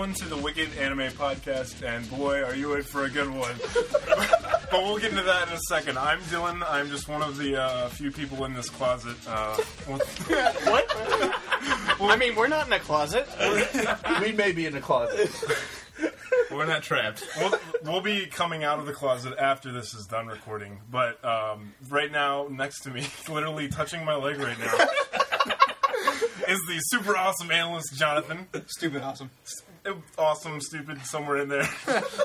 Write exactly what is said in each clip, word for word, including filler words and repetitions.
everyone to the Wicked Anime Podcast, and boy, are you in for a good one. But we'll get into that in a second. I'm Dylan. I'm just one of the uh, few people in this closet. Uh, what? Well, I mean, we're not in a closet. We may be in a closet. We're not trapped. We'll, we'll be coming out of the closet after this is done recording. But um, right now, next to me, literally touching my leg right now, is the super awesome analyst, Jonathan. Stupid awesome. Awesome, stupid, somewhere in there.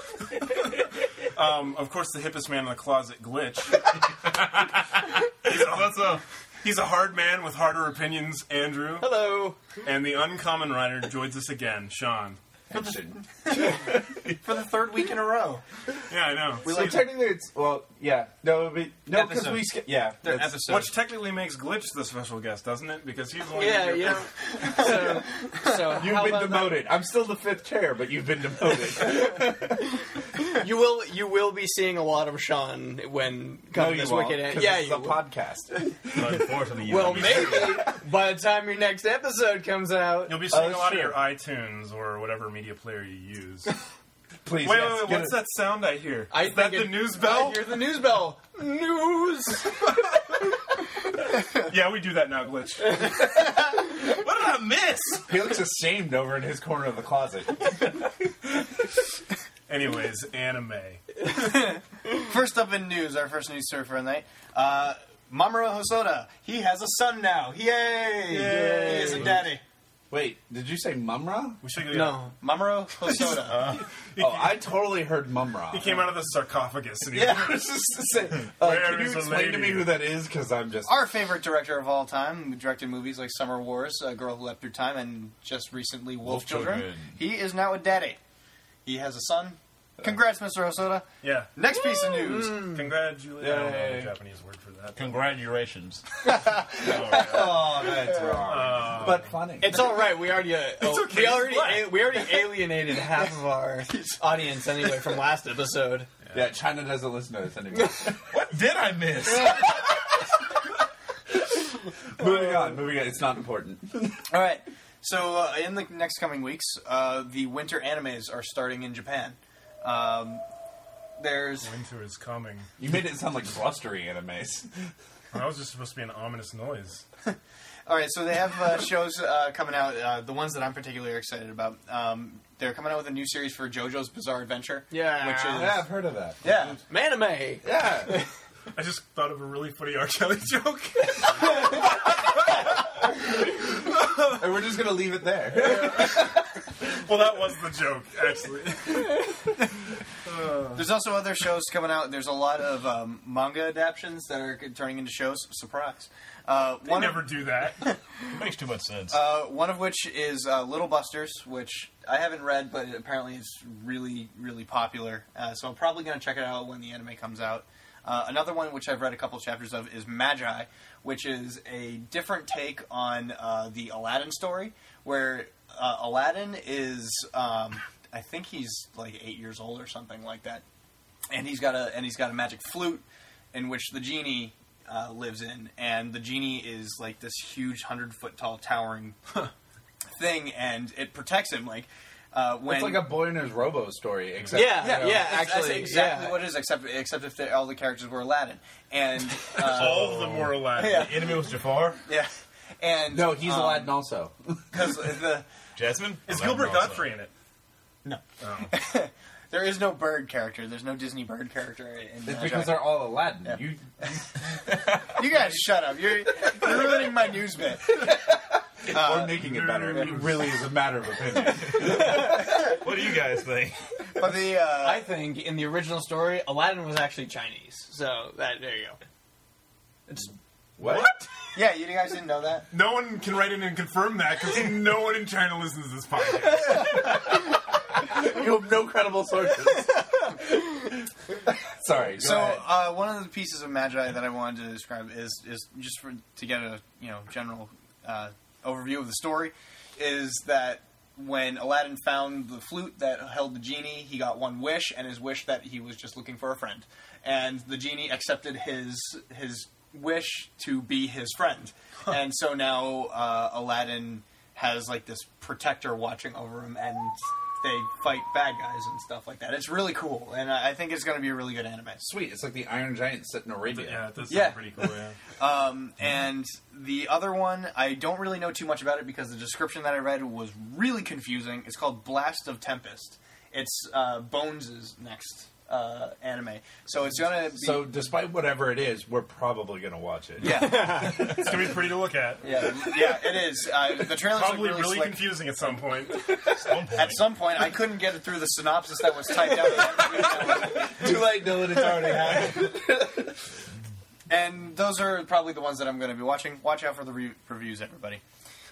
um, of course, the hippest man in the closet, Glitch. he's, a, What's up? he's a hard man with harder opinions, Andrew. Hello. And the uncommon writer joins us again, Sean. For the third week in a row. Yeah, I know. So technically it's, well, yeah. No, it'll be, no, because we, sk- yeah. Third that's- episode. Which technically makes Glitch the special guest, doesn't it? Because he's the one Yeah, who yeah. So, so You've how been about demoted. I'm still the fifth chair, but you've been demoted. that? You will you will be seeing a lot of Sean when No, coming you this won't, Wicked. 'cause Yeah, this is you a will. podcast. Unfortunately, you Well, won't be maybe by the time your next episode comes out. You'll be seeing Oh, a lot sure. of your iTunes or whatever media player you use. Please, Wait, yes, wait, wait, get what's it. that sound I hear? I Is that think the it- news I bell? hear the news bell. News. Yeah, we do that now, Glitch. What did I miss? He looks ashamed over in his corner of the closet. Anyways, anime. First up in news, our first news story for the night. Uh, Mamoru Hosoda, he has a son now. Yay! Yay. He is a daddy. Wait, did you say Mumra? We should go. No. Mamoru Hosoda. Oh, I totally heard Mumra. He came out of the sarcophagus. And he Yeah, I was just to say, uh, Where can you is the explain to me lady? who that is? Because I'm just... Our favorite director of all time, who directed movies like Summer Wars, A Girl Who Leapt Through Time, and just recently Wolf, Wolf Children. Children. He is now a daddy. He has a son. Congrats, Mister Hosoda. Yeah. Next piece of news. Congratulations. I don't know Yay. the Japanese word for that. Congratulations. Oh, that's wrong. Uh, but funny. It's all right. We already uh, oh, okay, we already it's black. a- we already alienated half of our audience anyway from last episode. Yeah, China doesn't listen to us anymore. What did I miss? moving on, moving on. It's not important. All right. So uh, in the next coming weeks, uh, the winter animes are starting in Japan. Um, there's Winter is coming. You made it sound like blustery animes. That was just supposed to be an ominous noise. all right. So they have uh, shows uh, coming out. Uh, the ones that I'm particularly excited about. Um, they're coming out with a new series for JoJo's Bizarre Adventure. Yeah. Which is Yeah, I've heard of that. yeah. Manime. Yeah. I just thought of a really funny R. Kelly joke. And we're just going to leave it there. Well, that was the joke, actually. There's also other shows coming out. There's a lot of um, manga adaptions that are turning into shows. Surprise. Uh, They one never of, do that. Makes too much sense. uh, one of which is uh, Little Busters, which I haven't read, but it apparently is really, really popular. Uh, so I'm probably going to check it out when the anime comes out. Uh, another one, which I've read a couple chapters of, is Magi, which is a different take on uh, the Aladdin story, where uh, Aladdin is, um, I think he's like eight years old or something like that, and he's got a and he's got a magic flute in which the genie uh, lives in, and the genie is like this huge hundred foot tall towering thing, and it protects him like. Uh, when It's like a Boy and His Robo story, except Yeah, yeah, yeah, that's- actually, that's exactly yeah. what it is. Except, except if they, all the characters were Aladdin, and uh, All of them were Aladdin. yeah, The enemy was Jafar. yeah, and No, he's um, Aladdin also. because the Jasmine. Is Aladdin Gilbert also. Godfrey in it? no, Oh. there is no bird character. There's no Disney bird character in. It's Magi. because they're all Aladdin. Yeah. You, You guys shut up. You're, you're ruining my news bit. or making it better. It really is a matter of opinion. What do you guys think? But the uh, I think in the original story, Aladdin was actually Chinese. So that there you go. It's What? yeah, you guys didn't know that. No one can write in and confirm that because no one in China listens to this podcast. You have no credible sources. Sorry. Go So ahead. uh, one of the pieces of Magi that I wanted to describe is is just for to get a you know general uh, overview of the story is that when Aladdin found the flute that held the genie, he got one wish, and his wish that he was just looking for a friend, and the genie accepted his his wish to be his friend, and so now uh, Aladdin has like this protector watching over him, and they fight bad guys and stuff like that. It's really cool, and I I think it's going to be a really good anime. Sweet. It's like the Iron Giant set in Arabia. Yeah, it does Yeah. sound pretty cool. Yeah. Um, and the other one, I don't really know too much about it because the description that I read was really confusing. It's called Blast of Tempest. It's uh, Bones' next uh, anime, so it's going to be. So, despite whatever it is, we're probably going to watch it. yeah, It's gonna be pretty to look at. yeah, yeah. It is. Uh, the trailers look Probably really, really slick. confusing at some point. Some point. At some point, I couldn't get it through the synopsis that was typed out. Too late, Dylan. It's already happened. And those are probably the ones that I'm going to be watching. Watch out for the re- reviews, everybody.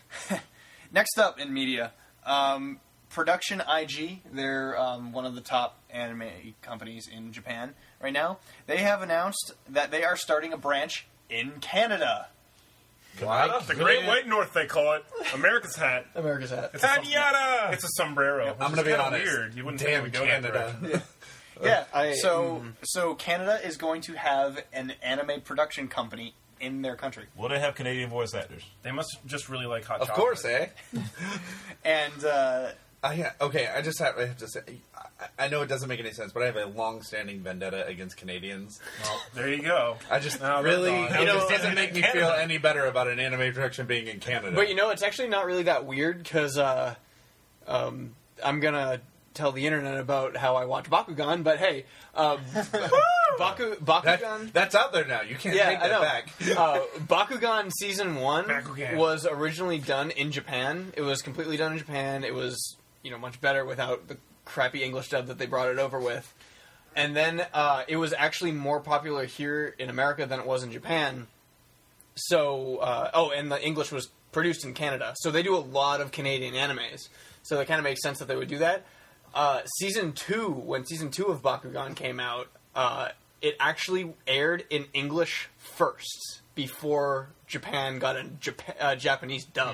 Next up in media, um, Production I G. They're um, one of the top anime companies in Japan right now. They have announced that they are starting a branch in Canada. Why? The Great White North, they call it. America's hat. America's hat. It's a, som- Tanyata! it's a sombrero. I'm going to be honest. Weird. You wouldn't Damn think it would go that Canada. direction. Yeah. I- so, so Canada is going to have an anime production company in their country, Will they have Canadian voice actors? They must just really like hot Of chocolate. course, eh? and uh, Uh, yeah, okay, I just have, I have to say, I, I know it doesn't make any sense, but I have a long-standing vendetta against Canadians. Well, there you go. I just Now they're really, gone. it know, just doesn't make me Canada. feel any better about an anime production being in Canada. But you know, it's actually not really that weird because uh, um, I'm gonna tell the internet about how I watch Bakugan. But hey, um, Baku that, Bakugan. that's out there now. You can't Yeah, take I that know. back. uh, Bakugan season one Bakugan. was originally done in Japan. It was completely done in Japan. It was, you know, much better without the crappy English dub that they brought it over with. And then uh, it was actually more popular here in America than it was in Japan. So, uh, oh, and the English was produced in Canada. So they do a lot of Canadian animes. So it kind of makes sense that they would do that. Uh, season two, when season two of Bakugan came out, uh, it actually aired in English first before Japan got a Jap- uh, Japanese dub.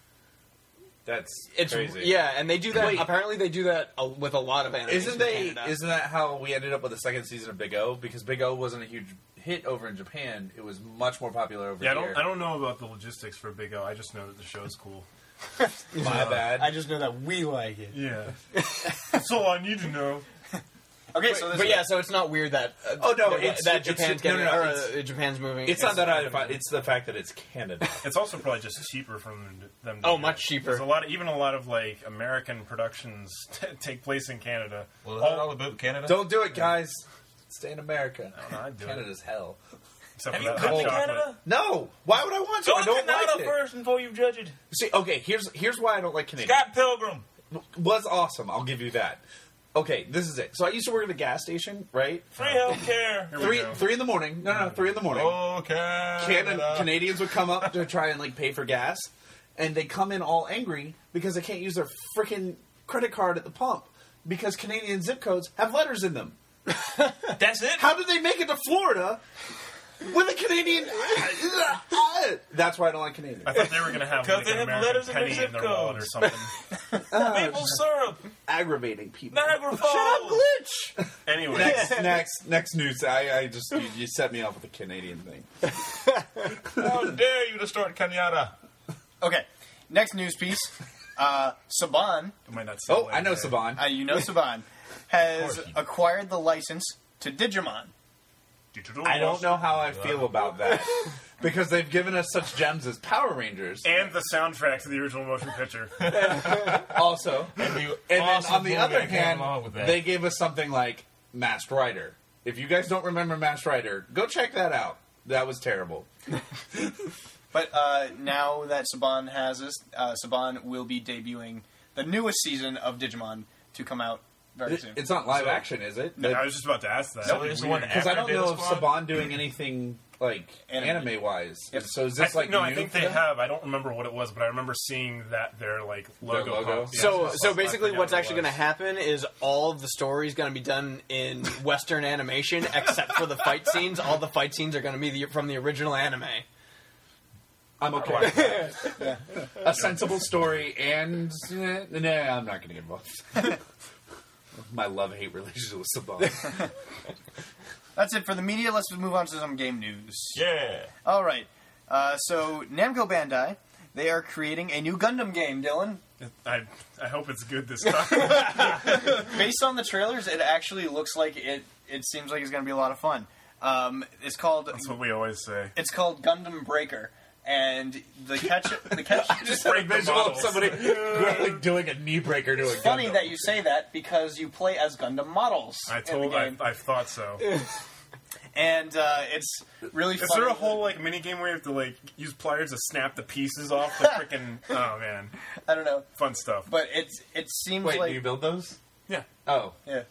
That's It's crazy. yeah, and they do that. Wait. Apparently, they do that uh, with a lot of animes. Isn't in they? Canada. Isn't that how we ended up with the second season of Big O? Because Big O wasn't a huge hit over in Japan. It was much more popular over Yeah, I here. don't. I don't know about the logistics for Big O. I just know that the show's cool. My bad. I just know that we like it. Yeah, that's all I need to know. okay, so But, this yeah, so it's not weird that uh, Oh, no, that, it's- that it's- Japan's no, no, getting no, or, it's- uh, Japan's moving. it's not that I. find- It's the fact that it's Canada. It's also probably just cheaper for them. To, them to Oh, do much it. cheaper. There's a lot, of, even a lot of like American productions t- take place in Canada. Well, is that all about Canada? Don't do it, guys. Stay in America. No, I'd do it. Canada's hell. Except Have for you that been hot to chocolate. Canada? No. Why would I want to? Go I to don't Canada like it. first before you judge it. See, okay. Here's here's why I don't like Canadian. Scott Pilgrim. Was awesome. I'll give you that. Okay, this is it. So I used to work at a gas station, right? Free healthcare. Here we Three go. three in the morning. No, no, three in the morning. Oh, Canada. Can- Canadians would come up to try and like pay for gas, and they come in all angry because they can't use their freaking credit card at the pump because Canadian zip codes have letters in them. That's it? How did they make it to Florida with a Canadian? That's why I don't like Canadian. I thought they were going to have 'Cause like they an have American letters in their penny zip in their wallet or codes. something. Maple syrup. Aggravating people. Niagara Falls. Shut up, glitch. Anyway, next, next, next news. I, I just you, you set me off with a Canadian thing. How dare you to start Canada? okay. Next news piece. Uh, Saban, it might not sound Oh, like I know that. Saban. uh, you know Saban, has Of course you- acquired the license to Digimon. I don't know how I feel about that because they've given us such gems as Power Rangers. And the soundtrack to the original motion picture. Also, And, and then on the other hand, with that. they gave us something like Masked Rider. If you guys don't remember Masked Rider, go check that out. That was terrible. But uh, now that Saban has this, uh, Saban will be debuting the newest season of Digimon to come out very It- soon. it's not live So- action, is it? I was just about to ask that. So it's the one Because I don't After know if Data Squad? Saban doing anything like Anime. anime wise. Yep. So is I this thi- like no, new I think for they them? have. I don't remember what it was, but I remember seeing that their like logo. logo? pop- yeah, So, it's so like- I basically, forget what's what it actually going to was. happen is all of the story is going to be done in Western animation, except for the fight scenes. All the fight scenes are going to be the, from the original anime. I'm okay. A sensible story and eh, nah, I'm not going to get involved. My love-hate relationship with Saban. That's it for the media. Let's move on to some game news. Yeah. All right. Uh, so Namco Bandai, they are creating a new Gundam game. Dylan, I I hope it's good this time. Based on the trailers, it actually looks like it. It seems like it's going to be a lot of fun. Um, it's called. That's what we always say. It's called Gundam Breaker, and the catch. The catch. Just break a the visual of bottles. somebody like, doing a knee breaker to a It's funny Gundam. that you say that because you play as Gundam models. I in the told. I, game. I thought so. and uh, it's really. Is funny. there a whole like mini game where you have to like use pliers to snap the pieces off the freaking? Oh man, I don't know, fun stuff. but it's it seems Wait, like do you build those? Yeah. Oh, yeah.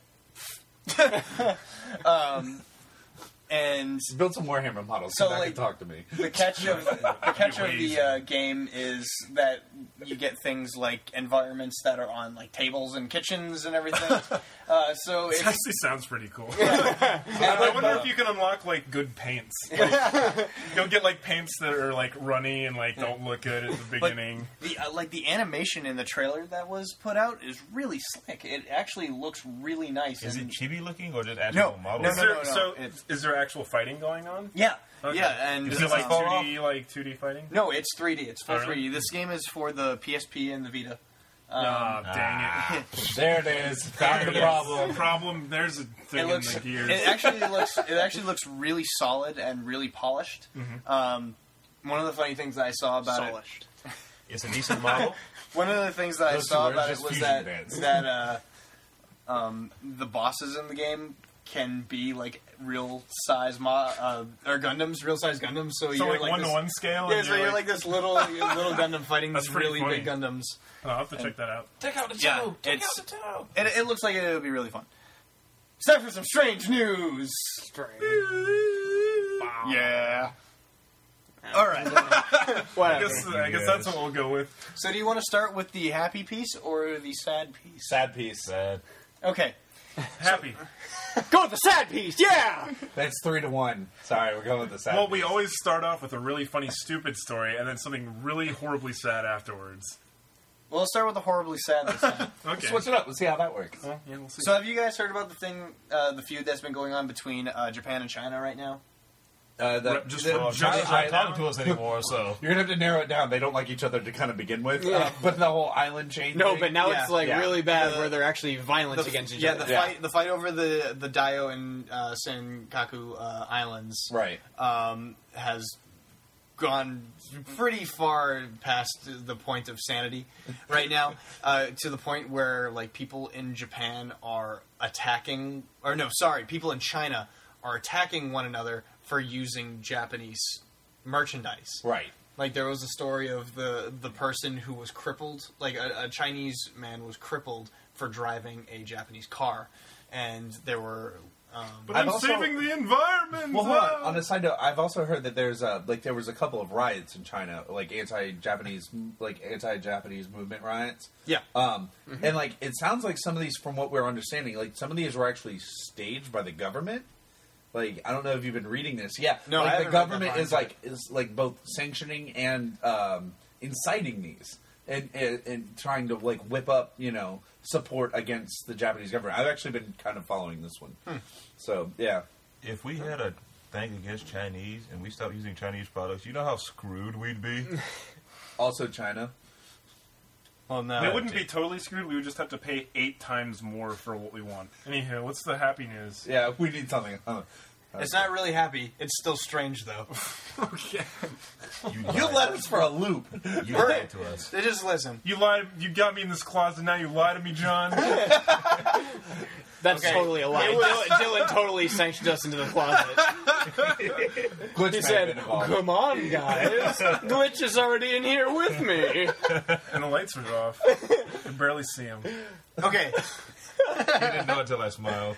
um, and build some Warhammer models. So, Come back like- and talk to me. the catch of the catch of Way the easier. uh, game is that you get things like environments that are on like tables and kitchens and everything. uh, so It it's, actually sounds pretty cool. I wonder if you can unlock like good paints. Like, you'll get like paints that are like runny and like don't look good at the But beginning. the uh, like the animation in the trailer that was put out is really slick. It actually looks really nice. Is it and- chibi looking or just actual No, models? no, Is no, there, no, no. So It's- is there actual fighting going on? Yeah, Okay. yeah, and Is it like uh, two D, like two D fighting? no, it's three D. It's full Oh, really? three D. This game is for the P S P and the Vita. Um, Ah, dang it! There it is. Found the Yes. problem. Problem. There's a thing It looks. in the gears. It actually looks. It actually looks really solid and really polished. Mm-hmm. Um, one of the funny things that I saw about it. Polished. It's a decent model. One of the things that I Those two saw words about it just was fusion that bands. that uh, um, the bosses in the game can be like real size mo- uh, or Gundams, real size Gundams. So, so you're like like one this, to one scale. Yeah, and so you're you're like this little little Gundam fighting That's these pretty really funny. big Gundams. Oh, I'll have to check that out. Take out the toe. Yeah, Take it's- out the toe. It, it looks like it'll be really fun. It's time for some strange news. Yeah. All right. I Whatever. guess, I guess Yes. that's what we'll go with. So, do you want to start with the happy piece or the sad piece? Sad piece. Sad. Okay. Happy. Go with the sad piece, yeah! That's three to one. Sorry, we're going with the sad Well, piece. we always start off with a really funny, stupid story, and then something really horribly sad afterwards. Well, let's start with the horribly sad this time. Okay. Switch it up. Let's see how that works. Well, yeah, we'll see. So, have you guys heard about the thing, uh, the feud that's been going on between uh, Japan and China right now? Uh, the, Just the- for- Well, just China's for not right talking now? to us anymore, so. You're gonna have to narrow it down. They don't like each other to kind of begin with. Yeah. Uh, but the whole island chain. No, thing, but now Yeah. it's like Yeah. really bad The- where they're actually violent The- against each yeah, other. the Yeah. fight, the fight over the the Daio and uh, Senkaku uh, Islands, right. um, has gone pretty far past the point of sanity right now, uh, to the point where like people in Japan are attacking, or no, sorry, people in China are attacking one another for using Japanese merchandise. Right. Like there was a story of the the person who was crippled, like a, a Chinese man was crippled for driving a Japanese car, and there were. Um, but I've I'm also- saving the environment! Well, hold on. ah! On a side note, I've also heard that there's uh, like there was a couple of riots in China, like anti-Japanese, like anti-Japanese movement riots. yeah, Um, and like it sounds like some of these, from what we're understanding, like some of these were actually staged by the government. Like I don't know if you've been reading this. Yeah, No, I like haven't the read government that is part. like is like both sanctioning and um, inciting these, and, and and trying to like whip up you know support against the Japanese government. I've actually been kind of following this one. So yeah, If we had a thing against Chinese and we stopped using Chinese products, you know how screwed we'd be? also China. well, no, They wouldn't be totally screwed. We would just have to pay eight times more for what we want. Anyhow, what's the happy news? Yeah, we need something. Huh. It's not really happy. It's still strange though. Okay. You, You lied. led us for a loop. You lied to us. They just listen. You lied. You got me in this closet. Now you lie to me, John. That's Okay. totally a lie. It was- Dylan, Dylan totally sanctioned us into the closet. Glitch He may said, have been involved. "Come on, guys, Glitch is already in here with me." And the lights are off. You can barely see him. Okay, You didn't know until I smiled.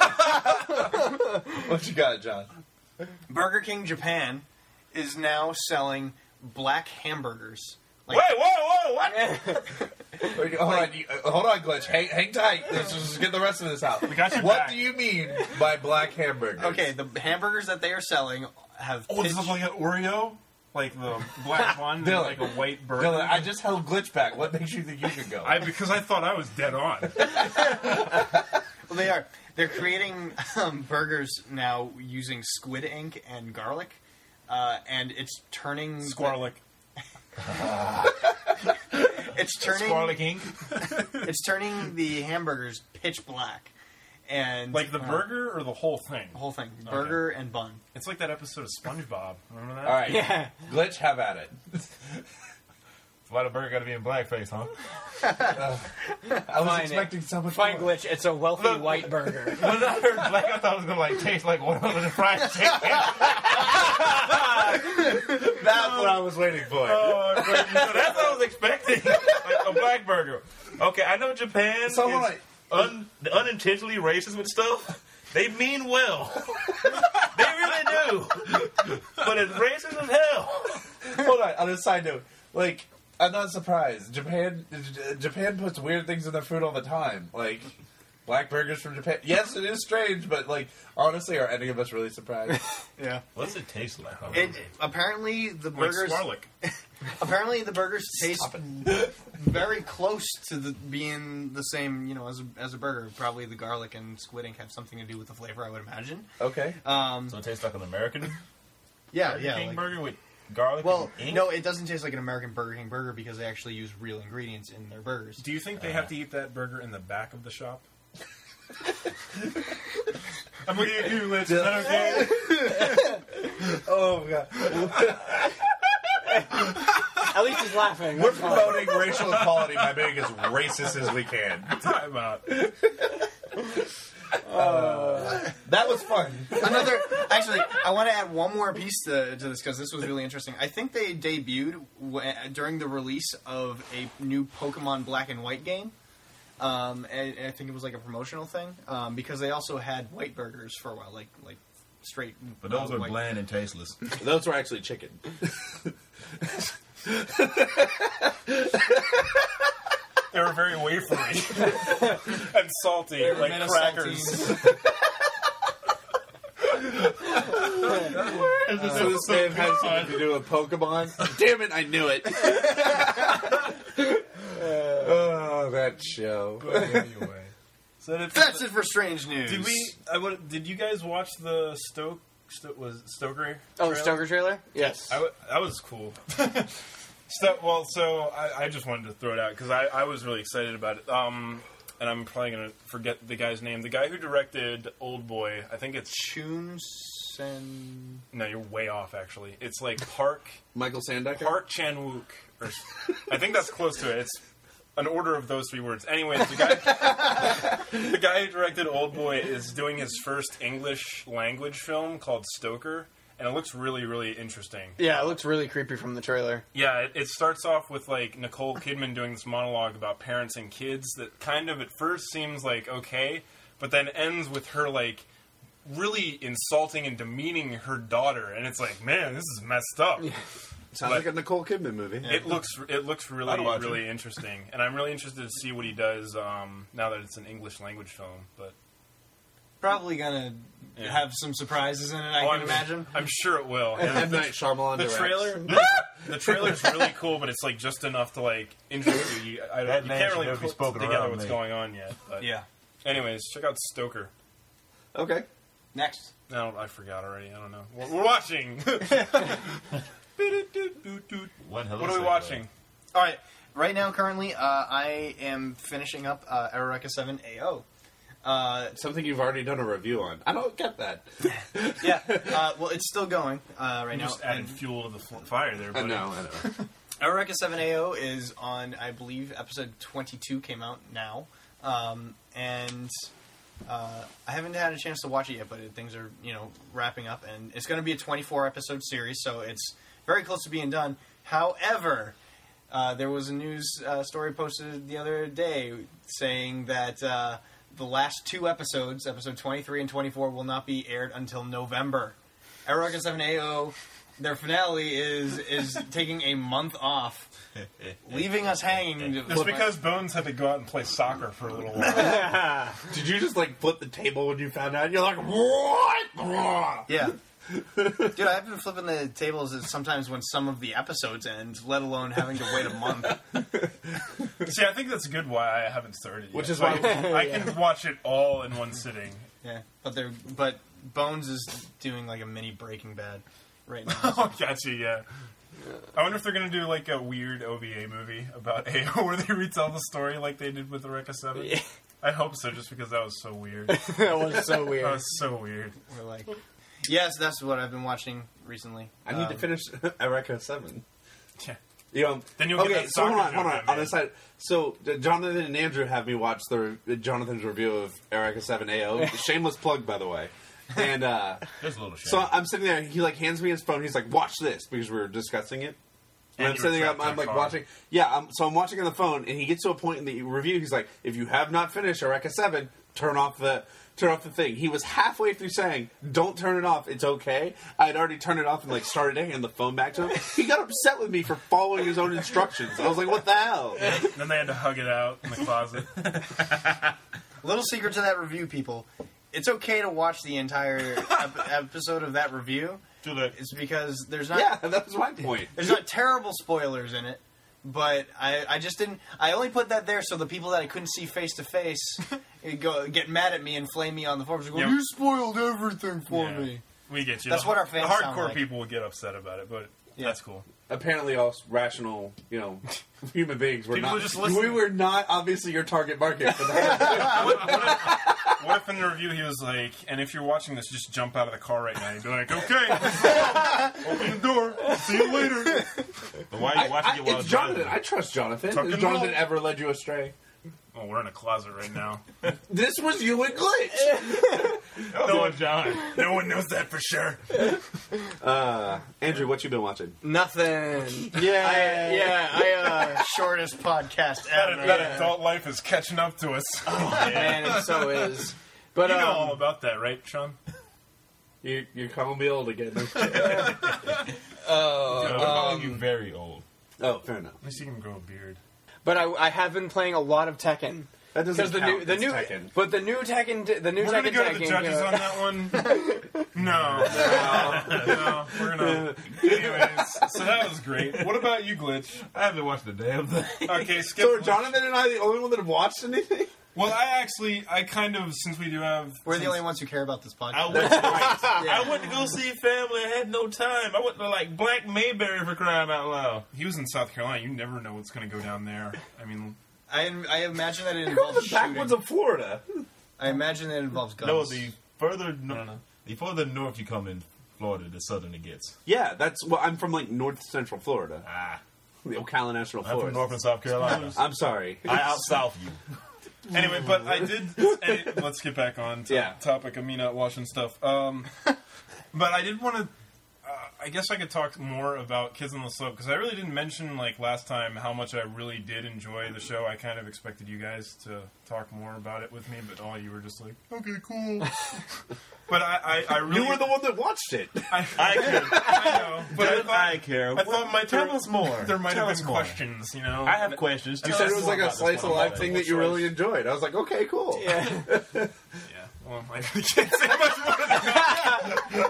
What you got, John? Burger King Japan is now selling black hamburgers. Like, Wait, whoa, whoa, what? Wait, hold on, you, uh, hold on, Glitch. Hang, hang tight. Let's just get the rest of this out. We got your what back. do you mean by black hamburgers? okay, the hamburgers that they are selling have. Oh, does it pitch- look like an Oreo? Like the black bun, and Dylan. like a white burger. Dylan, I just held Glitch back. What makes you think you could go? I because I thought I was dead on. Well, they are. They're creating um, burgers now using squid ink and garlic, uh, and it's turning. Squarlick. it's turning Scarlet King. it's turning the hamburgers pitch black, and Like the uh, burger or the whole thing? the whole thing, burger and bun. It's like that episode of SpongeBob. Remember that? All right, Yeah. Glitch, have at it. Why the burger got to be in blackface, huh? I was Fine, expecting so much Fine more. glitch. It's a wealthy Look. white burger. When I heard black, I thought it was gonna like taste like one of the fried chicken. That's what I was waiting for. Oh, So that's what I was expecting. Like a black burger. Okay, I know Japan So, is hold on. un- unintentionally racist with stuff. They mean well. They really do. But it's racist as hell. Hold on. On a side note, like, I'm not surprised. Japan, J- Japan puts weird things in their food all the time. Like black burgers from Japan. Yes, it is strange, but like honestly, are any of us really surprised? Yeah. What's it taste like? It apparently the like burgers Swarlick. apparently the burgers taste very close to the being the same, you know, as a, as a burger. Probably the garlic and squid ink have something to do with the flavor, I would imagine. Okay. Um, So it tastes like an American yeah, Burger yeah. King like- burger with garlic well, and ink? no, it doesn't taste like an American Burger King burger because they actually use real ingredients in their burgers. Do you think they have to eat that burger in the back of the shop? I'm looking at you, Liz. Is that okay? Oh god. At least he's laughing. We're That's fine. promoting racial equality by being as racist as we can. Time out. That was fun. Another, actually, I want to add one more piece to, to this because this was really interesting. I think they debuted w- during the release of a new Pokemon Black and White game. Um, and, and I think it was like a promotional thing um, because they also had white burgers for a while, like like straight. But those uh, are white- bland and tasteless. Those were actually chicken. They were very wafery and salty, They were like made of crackers. saltines. So this game has something to do with Pokemon. Damn it! I knew it. Oh, that show. But anyway, so that's, That's it for strange news. Did we? I would, did you guys watch the Stoke? Sto- was it Stoker? Oh, the trailer? Stoker trailer? Yes. I w- that was cool. so, well, so I, I just wanted to throw it out because I, I was really excited about it. Um, and I'm probably gonna forget the guy's name. The guy who directed Old Boy. I think it's Chun Sen? no, you're way off. Actually, it's like Park Michael Sandecker. Park Chan Wook. Or, I think that's close to it. It's an order of those three words. Anyways, the guy, the guy who directed Old Boy is doing his first English language film called Stoker, and it looks really, really interesting. Yeah, it looks really creepy from the trailer. Yeah, it, it starts off with like Nicole Kidman doing this monologue about parents and kids that kind of at first seems like okay, but then ends with her like really insulting and demeaning her daughter, and it's like, man, this is messed up. Sounds But- like a Nicole Kidman movie. It looks it looks really I'd watch really interesting, and I'm really interested to see what he does um, now that it's an English language film. But Probably gonna Yeah. have some surprises in it, I Oh, can I'm, imagine. I'm sure it will. M. And Night Shyamalan the directs. trailer, the trailer's really cool, but it's like just enough to like interest you. You, I, That you name can't should really never be put spoken together around what's me. going on yet. But Yeah. anyways, check out Stoker. Okay. Next. No, I forgot already. I don't know. We're, we're watching. One hell of What a are we segue. watching? All right. Right now, currently, uh, I am finishing up uh, Eureka seven A O. Uh, Something you've already done a review on. I don't get that. yeah. Uh, well, it's still going uh, right You now. just added and fuel to the fl- fire there, I buddy. know, I know. Eureka seven A O is on, I believe, episode twenty-two came out now. Um, and uh, I haven't had a chance to watch it yet, but it, things are, you know, wrapping up. And it's going to be a twenty-four episode series, so it's very close to being done. However, uh, there was a news uh, story posted the other day saying that uh, the last two episodes, episode twenty-three and twenty-four, will not be aired until November. Eureka seven A O, their finale is is taking a month off, leaving us hanging. to- It's because Bones had to go out and play soccer for a little while. Did you just like flip the table when you found out? You're like, what? Yeah. Dude, I've been flipping the tables sometimes when some of the episodes end, let alone having to wait a month. See, I think that's good why I haven't started yet. Which is I, why- I can watch it all in one sitting. Yeah, but they're but Bones is doing like a mini Breaking Bad right now. Oh, gotcha, yeah. I wonder if they're gonna do like a weird O V A movie about A O where they retell the story like they did with Eureka Seven. Yeah. I hope so, just because that was so weird. That was so That weird. was so weird. We're like, yes, that's what I've been watching recently. I need to Um, finish Eureka Seven. Yeah. You know, Then you'll get okay, that so hold soccer on, hold joke on. I On made. the side, so uh, Jonathan and Andrew have me watch the uh, Jonathan's review of Eureka Seven A O. Shameless plug, by the way. And uh, Just a little shame. so I'm sitting there. He like hands me his phone. He's like, "Watch this," because we were discussing it. And, And I'm you sitting were there. I'm, trapped in I'm a like car. watching. Yeah, I'm, so I'm watching on the phone, and he gets to a point in the review. He's like, "If you have not finished Eureka Seven, turn off the." Turn off the thing. He was halfway through saying, "Don't turn it off. It's okay." I had already turned it off and like started to hand the phone back to him. He got upset with me for following his own instructions. I was like, "What the hell?" Then they had to hug it out in the closet. Little secret to that review, people. It's okay to watch the entire ep- episode of that review. Too late. It's because there's not Yeah, that was my point. there's not terrible spoilers in it. But I, I just didn't. I only put that there so the people that I couldn't see face to face go get mad at me and flame me on the forums. Go, Yep. you spoiled everything for Yeah. me. We get you. That's The- what our fans The sound hardcore like. people would get upset about it, but Yeah. that's cool. Apparently, all rational, you know, human beings were People not. are just listening. We were not obviously your target market for that. What if in the review he was like, and if you're watching this, just jump out of the car right now. You'd be like, okay, open the door. See you later. But why are you I, watching I, it while it's Jonathan. driving? I trust Jonathan. Tuck Has and Jonathan roll. ever led you astray? Oh, we're in a closet right now. This was you and Glitch. No one, John. No one knows that for sure. Uh, Andrew, what you been watching? Nothing. Yeah, I, yeah, I, uh, Shortest podcast That, ever. that Yeah. adult life is catching up to us. man, it so is. But, You know um, all about that, right, Sean? You, you're calling me old again. oh, I'm um, calling you very old. Oh, fair enough. At least you can grow a beard. but I, I have been playing a lot of Tekken. That doesn't Because the count. new, the It's new, Tekken. but the new Tekken, the new We're Tekken gonna go to the Tekken, judges uh, on that one. No, no, no. We're gonna. Anyways, so that was great. What about you, Glitch? I haven't watched a damn thing. Okay, skip. So are Glitch. Jonathan and I the only one that have watched anything? Well, I actually, I kind of, since we do have, We're the since- only ones who care about this I podcast. went, to, I went to go see family. I had no time. I went to like Black Mayberry for crying out loud. He was in South Carolina. You never know what's going to go down there. I mean, I, I imagine that it Go to involves the backwoods shooting. of Florida. I imagine that it involves guns. No, the further no, No, no. the further north you come in Florida, the southern it gets. Yeah, that's well. I'm from like North Central Florida, Ah, the Ocala National I'm from Forest. North and South Carolina. I'm sorry. I out south you. anyway, but I did. Any, let's get back on to Yeah. the topic of me not watching stuff. Um, but I did want to. Uh, I guess I could talk more about Kids on the Slope because I really didn't mention like last time how much I really did enjoy the show. I kind of expected you guys to talk more about it with me, but all you were just like, okay, cool. But I, I, I really, You were the one that watched it. I, I care. I know, but I But thought, I care. I thought might Tell there, us more. there might Tell have us been more. questions, you know. I have questions. You Tell said us it was more like a about this slice of one. life thing that you really enjoyed. I was like, okay, cool. yeah. Yeah, well, I can't say much more than that.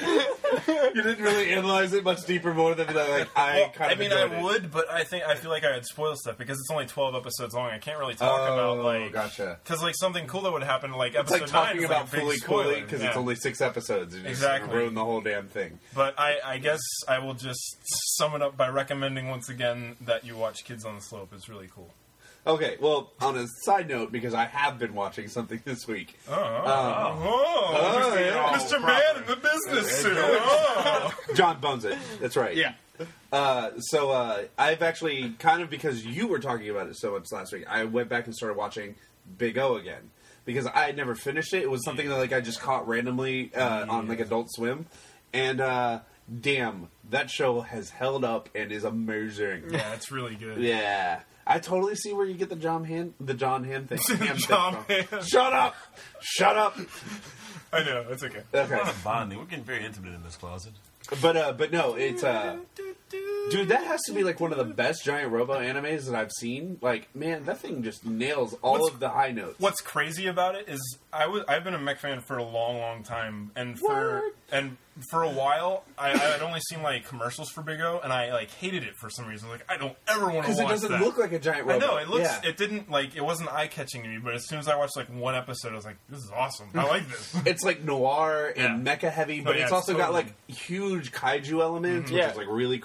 You didn't really analyze it much deeper more than like I Well, kind I of. mean, enjoyed I it. would, but I think I feel like I would spoil stuff because it's only twelve episodes long. I can't really talk Oh, about like gotcha. because like something cool that would happen like It's episode like nine talking is, about like, a big Fully spoiler. Cooley because it's Yeah. only six episodes. You just Exactly. ruin the whole damn thing. But I, I guess I will just sum it up by recommending once again that you watch Kids on the Slope. It's really cool. Okay, well, on a side note, because I have been watching something this week. Oh, Um, oh, oh, yeah. Mister Man in the business suit. Oh. John Bones it. That's right. Yeah. Uh, so uh, I've actually kind of because you were talking about it so much last week, I went back and started watching Big O again because I had never finished it. It was something that like I just caught randomly uh, on like Adult Swim, and uh, damn, that show has held up and is amazing. Yeah, it's really good. Yeah. I totally see where you get the John Hand, the John Hand thing. Ham John thing from. Hand. Shut up! Shut up! I know, it's okay. Okay, We're not bonding. We're getting very intimate in this closet. but uh, but no, it's uh, dude, that has to be like one of the best giant robo animes that I've seen. Like, man, that thing just nails all What's- of the high notes. What's crazy about it is I was I've been a mech fan for a long, long time, and for Word. and for a while I I had only seen like commercials for Big O, and I like hated it for some reason. Like I don't ever want to Because watch it doesn't that. look like a giant I robot. know it looks. Yeah. It didn't like it wasn't eye catching to me, but as soon as I watched like one episode, I was like, "This is awesome. I like this." It's like noir and Yeah. mecha heavy, but Oh, yeah, it's also got totally. like huge kaiju elements, which Yeah. is like really cool. Well, see,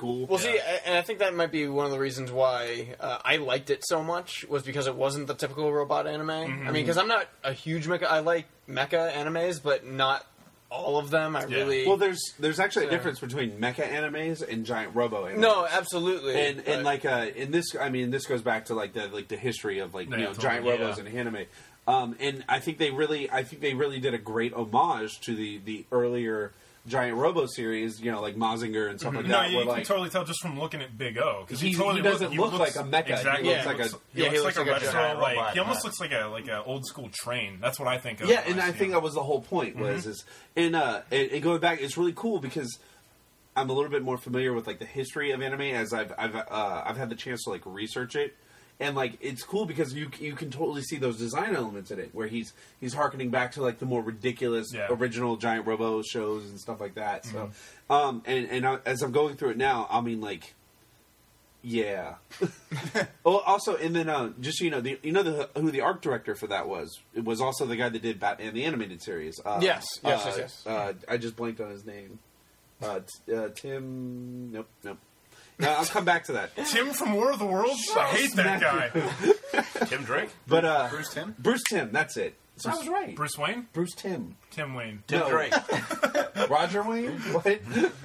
See, I- and I think that might be one of the reasons why uh, I liked it so much was because it wasn't the typical robot anime. I mean, because I'm not a huge mecha. I like mecha animes, but not all of them. I Yeah. really Well, there's there's actually a Yeah. difference between mecha animes and giant robo animes. no, absolutely. and but- and like uh, in this, I mean, this goes back to like the like the history of like No, you yeah, know totally, giant robos yeah. and anime. Um, and I think they really, I think they really did a great homage to the the earlier giant robo series. You know, like Mazinger and stuff like No, that. you where, can like, totally tell just from looking at Big O because He- he, totally he doesn't look, look like a mecha. He Exactly, looks like a- looks, he yeah, he looks looks like a like a retro. giant Like robot, he almost yeah. looks like a like a old school train. That's what I think of. yeah, when and I see think him. that was the whole point was is and uh and, and going back, it's really cool because I'm a little bit more familiar with like the history of anime as I've I've uh, I've had the chance to like research it, and like it's cool because you you can totally see those design elements in it where he's he's harkening back to like the more ridiculous Yeah. original Giant Robo shows and stuff like that. So, um, and and I, as I'm going through it now, I mean like. Yeah. Well, also, and then uh, just so you know, the, you know the, who the art director for that was. It was also the guy that did Batman the animated series. Uh, Yes, yes, uh, yes, yes. Uh, I just blanked on his name. Uh, t- uh, Tim. Nope, nope. No, I'll come back to that. Tim from War of the Worlds. I hate that guy. Tim Drake? But uh, Bruce Tim? Bruce Tim. That's it. So I was right. Bruce Wayne, Bruce Tim. Tim Wayne, Tim No. Drake. Roger Wayne. What?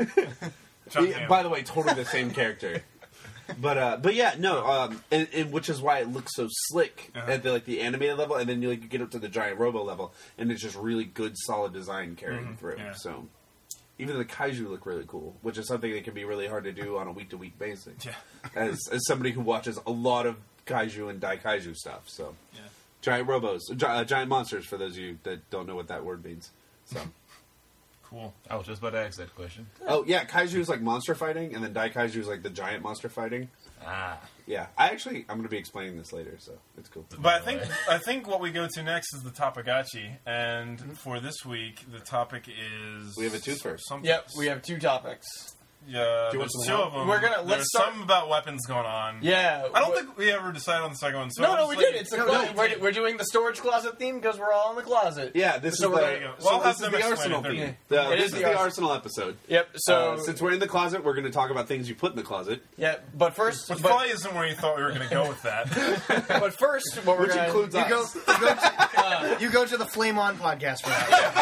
John Yeah, Hamm. by the way, totally the same character. But uh, but yeah, no, um, and, and which is why it looks so slick Uh-huh. at the like the animated level, and then you like you get up to the giant robo level, and it's just really good, solid design carrying through. yeah. So even the kaiju look really cool, which is something that can be really hard to do on a week to week basis. Yeah. As as somebody who watches a lot of kaiju and daikaiju stuff, so Yeah. giant robos, gi- uh, giant monsters. For those of you that don't know what that word means, so. Cool. I was just about to ask that question. Oh yeah, kaiju is like monster fighting, and then daikaiju is like the giant monster fighting. Ah. Yeah, I actually I'm going to be explaining this later, so it's cool. But I think I think what we go to next is the Topagachi, and for this week the topic is We have a two first. Something, Yep, we have two topics. Yeah, Do you want there's some two help? of them. We're gonna- let's There's start- something about weapons going on. Yeah, I don't wh- think we ever decided on the second one. So No, I'll no, just we let did. you- It's a No, clo- no, we're, we're doing the storage closet theme because we're all in the closet. Yeah, this So is we're the, gonna- Well, so I'll have this is them the explain Arsenal it. They're- theme. Yeah. The- It this is is the the Ars- Arsenal episode. Yep. So Uh, since we're in the closet, we're going to talk about things you put in the closet, yeah, but first, Which but, probably isn't where you thought we were going to go with that. but first, what we're which gonna includes You us. go, you go, to, you go to the Flame On podcast for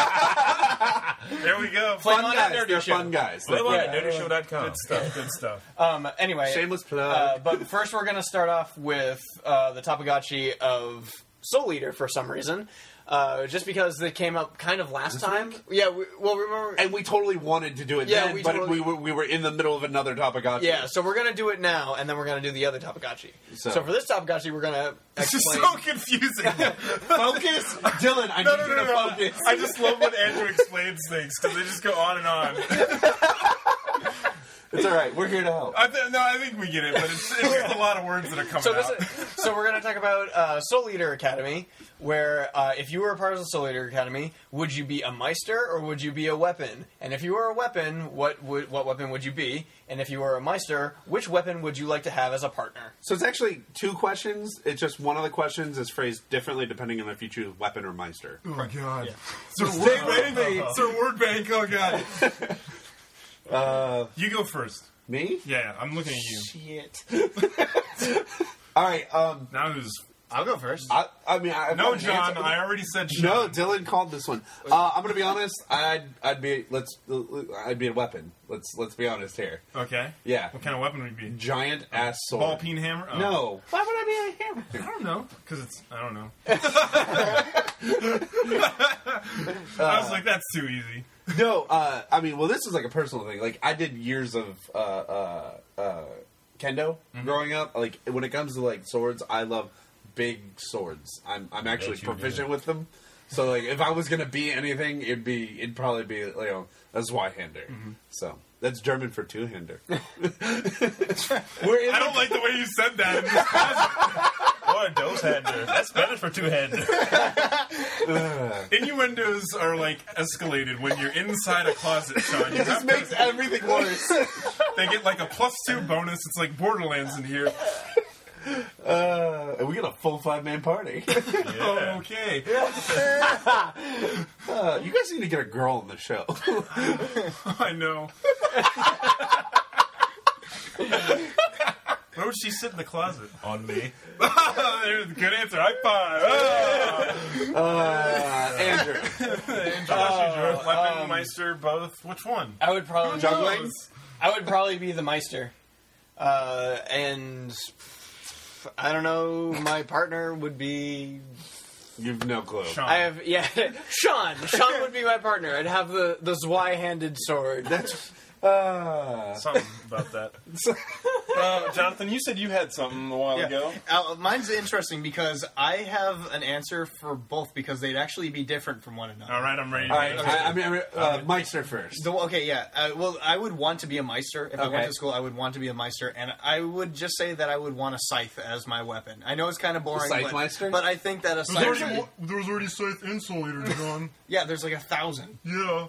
that. There we go. Flame fun on guys. that nerdy They're show. fun guys. Live on Yeah. at nerdy show dot com. Good stuff. Good stuff. Um. Anyway, Shameless plug. Uh, but first, we're going to start off with uh, the Topagachi of Soul Eater for some reason, uh, just because they came up kind of last time. Yeah. We, well, remember. and we totally wanted to do it Yeah, then, we but totally- we were we were in the middle of another Topagachi. Yeah, so we're gonna do it now, and then we're gonna do the other Topagachi. So, So- for this Topagachi, we're gonna This is explain. so confusing. Focus, Dylan. I No, need no, you no, to no. focus. I just love when Andrew explains things because they just go on and on. It's all right. We're here to help. I th- no, I think we get it, but it's, it's just a lot of words that are coming So this out. is, so we're gonna talk about uh, Soul Eater Academy, where uh, if you were a part of the Soul Eater Academy, would you be a Meister or would you be a weapon? And if you were a weapon, what would what weapon would you be? And if you were a Meister, which weapon would you like to have as a partner? So it's actually two questions. It's just one of the questions is phrased differently depending on if you choose weapon or Meister. Oh my god! Is there a Stay word with bank? me. Is there a word bank? Oh god! Uh, You go first. me? Yeah, I'm looking at you. Shit. All right. Um, Now who's? I'll go first. I, I mean, I No, I've got an John. answer. I already said Sean. No, Dylan called this one. Uh, I'm gonna be honest. I'd I'd be let's I'd be a weapon. Let's let's be honest here. Okay. Yeah, What kind of weapon would it be? giant ass sword. Ball peen hammer? Oh. No. Why would I be a hammer? I don't know. Because it's. I don't know. I was like, that's too easy. No. Uh, I mean, well, this is like a personal thing. Like I did years of uh, uh, uh, kendo growing up. Like when it comes to like swords, I love big swords. I'm I'm actually bet you proficient do. with them. So like if I was gonna be anything, it'd be it'd probably be you know a Zweihander. So that's German for two hander. We're in I don't like the way you said that. In this closet. Or a dose hander. That's Spanish for two hander. Innuendos are like escalated when you're inside a closet, Sean. You It just have makes to, everything worse. they get like a plus two bonus. It's like Borderlands in here. Uh, and we got a full five man party. Oh, okay. Uh, you guys need to get a girl on the show. I know. Where would she sit in the closet? On me. There's a good answer. High five. Oh. Uh, Andrew. Uh, Weapon, um, Meister, both. Which one? I would probably Juggling? I would probably be the Meister, uh, and I don't know. My partner would be. You've no clue. Sean. I have yeah, Sean. Sean would be my partner. I'd have the the Zwei-handed sword. That's uh, Something about that. Uh, Jonathan, you said you had something a while Yeah. ago. Uh, mine's interesting because I have an answer for both because they'd actually be different from one another. All right, I'm ready. all right. to I, I mean, I mean, uh, Meister first. The, okay, yeah. Uh, well, I would want to be a Meister. If I Okay. went to school, I would want to be a Meister. And I would just say that I would want a scythe as my weapon. I know it's kind of boring, Scythe but, Meister? but I think that a There's scythe... already, there was already Scythe Insulator, John. Yeah, there's like a thousand. Yeah.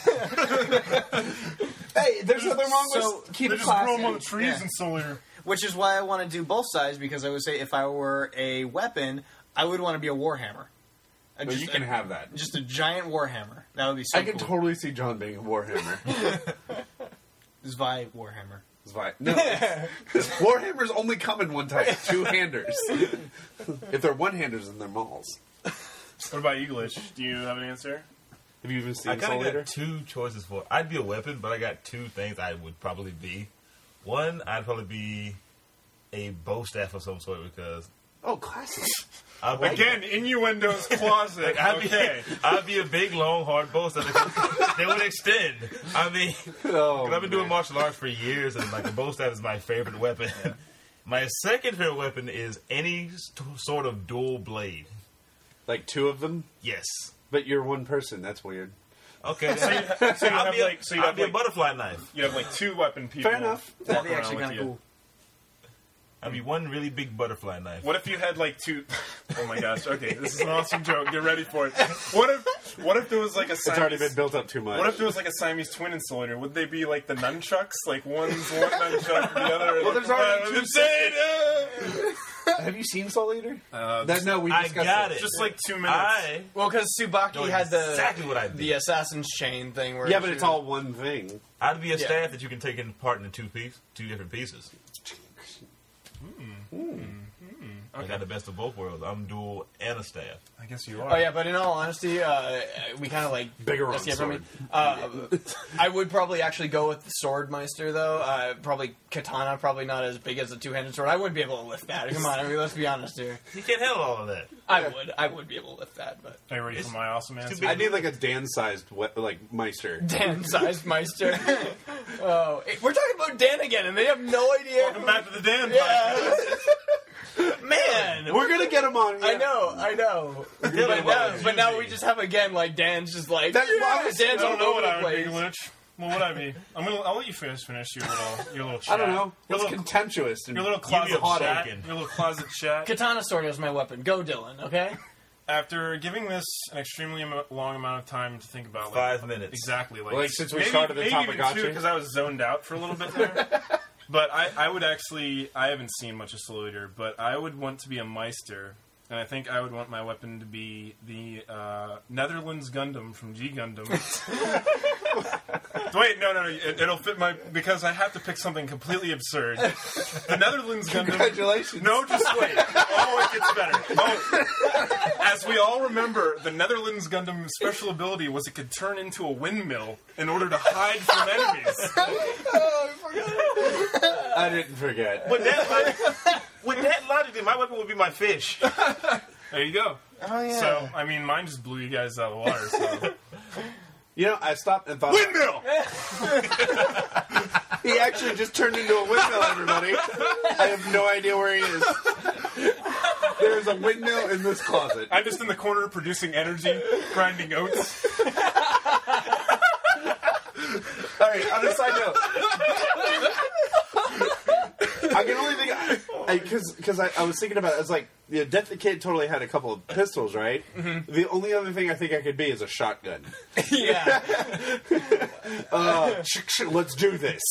Hey, there's nothing wrong So, with keep They it just grow them on classy. the trees, Yeah. Insulator. Which is why I want to do both sides, because I would say if I were a weapon, I would want to be a Warhammer. Uh, But just you can a, have that. Just a giant Warhammer. That would be so I can cool. totally see John being a Warhammer. Zwei Warhammer. It's fine. No, Warhammers only come in one type, two-handers. If they're one-handers, then they're mauls. What about Eagleish? Do you have an answer? Have you even I seen kind Soul of Eater? got two choices for. I'd be a weapon, but I got two things I would probably be. One, I'd probably be a bow staff of some sort because Oh, classic. I'd like Again, innuendo's closet. Like, I'd, Okay. be, I'd be a big, long, hard bow staff that they would extend. I mean, Oh, 'cause I've been doing man. martial arts for years, and like a bow staff is my favorite weapon. My second favorite weapon is any st- sort of dual blade. Like two of them, Yes. but you're one person. That's weird. Okay. So you, so you I'll have be, a, like, so you I'll have be a like, butterfly knife. you have like two weapon people. Fair enough. walking That'd be around actually with kind of you. cool. I'd be one really big butterfly knife. What if you had like two? Oh my gosh! Okay, this is an awesome joke. Get ready for it. What if? What if there was like a? It's already Siamese, been built up too much. What if there was like a Siamese twin insulator? Would they be like the nunchucks? Like one's one nunchuck, the other. Well, there's already uh, two insane. Have you seen Soul Eater? Uh, That, no, we I discussed got that. it. just like two minutes. I Well, because Tsubaki know had the exactly what I'd be. the assassin's chain thing. Where Yeah, but she it's was- all one thing. I'd be a Yeah. staff that you can take in part into two piece, two different pieces. I got the best of both worlds. I'm dual and a staff. I guess you are. Oh yeah, but in all honesty, uh, we kind of like Bigger on that's the other sword. one. Uh, I would probably actually go with the Swordmeister though. Uh, probably katana, probably not as big as a two-handed sword. I wouldn't be able to lift that. Come on, I mean, let's be honest here. You can't handle all of that. I would, I would be able to lift that, but Are you ready for my awesome answer? big. I need like a Dan-sized we- like Meister. Dan-sized Meister. Oh, it- we're talking about Dan again, and they have no idea. Welcome back to the Dan Yeah. podcast. Man, We're gonna get him on. I yeah. know, I know. But about now, but now we Yuji. just have again like Dan's just like That's why I yeah, was- Dan's I all don't know over what I the would be, place. Glitch. What would I be? I'm gonna. I'll let you finish. Finish your little. Your little. Chat. I don't know. Your What's little, contemptuous? And your little Give me closet a hot chat. bacon. Your little closet chat. Katana sword is my weapon. Go, Dylan. Okay. After giving this an extremely am- long amount of time to think about, like, Five minutes. exactly, like, Like, since we maybe, started the maybe Tamagotchi? because I was zoned out for a little bit there. But I, I would actually, I haven't seen much of Soul Eater, but I would want to be a Meister, and I think I would want my weapon to be the uh, Netherlands Gundam from G Gundam. Wait, no, no, no, it, it'll fit my, because I have to pick something completely absurd. The Netherlands Gundam. Congratulations. No, just wait. Oh, it gets better. Oh. As we all remember, the Netherlands Gundam special ability was it could turn into a windmill in order to hide from enemies. I didn't forget. With that logic, with that logic, then my weapon would be my fish. There you go. Oh yeah. So, I mean, mine just blew you guys out of the water. So. You know, I stopped and thought. Windmill! He actually just turned into a windmill, everybody. I have no idea where he is. There is a windmill in this closet. I'm just in the corner producing energy, grinding oats. All right, on a side note. I can only think because because I, I was thinking about it. It's like yeah, Death the Kid totally had a couple of pistols, right? Mm-hmm. The only other thing I think I could be is a shotgun. Yeah. Uh, sh- sh- let's do this.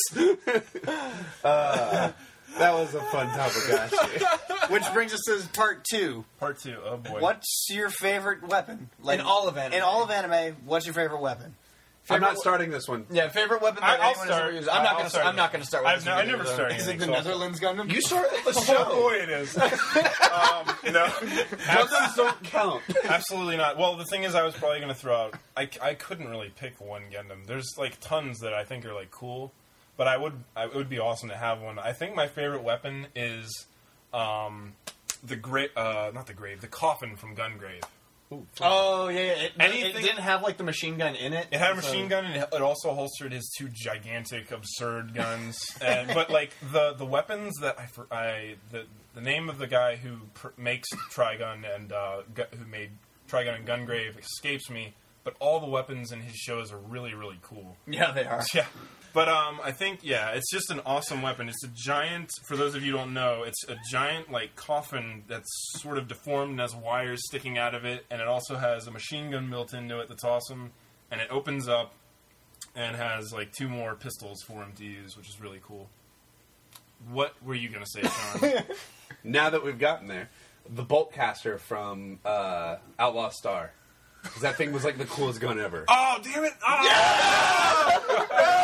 uh, that was a fun topic, actually. Which brings us to part two. Part two. Oh boy. What's your favorite weapon? Like In all of anime. In all of anime, what's your favorite weapon? I'm not Favorite- starting this one. Yeah, favorite weapon I- that I'll anyone has start. ever used. I'm not I'll gonna. start. I'm not gonna start with I've this no- one I never either. started Is it the anything, so- Netherlands Gundam? You started the Oh show. boy, it is. um, no, Gundams don't count. absolutely not. Well, the thing is, I was probably going to throw out. I, I couldn't really pick one Gundam. There's like tons that I think are like cool, but I would. I, it would be awesome to have one. I think my favorite weapon is um, the grave. Uh, not the grave. The coffin from Gungrave. Oh yeah, yeah. It, it Anything- didn't have like the machine gun in it. It had a so- machine gun, and it it also holstered his two gigantic, absurd guns. And, but like the the weapons that I, for- I the the name of the guy who pr- makes Trigun and uh, gu- who made Trigun and Gungrave escapes me. But all the weapons in his shows are really really cool. Yeah, they are. Yeah. But um, I think, yeah, it's just an awesome weapon. It's a giant, for those of you who don't know, it's a giant, like, coffin that's sort of deformed and has wires sticking out of it, and it also has a machine gun built into it that's awesome, and it opens up and has, like, two more pistols for him to use, which is really cool. What were you going to say, Sean? Now that we've gotten there, the bolt caster from uh, Outlaw Star. Because that thing was like the coolest gun ever. Oh, damn it! Oh! Yeah!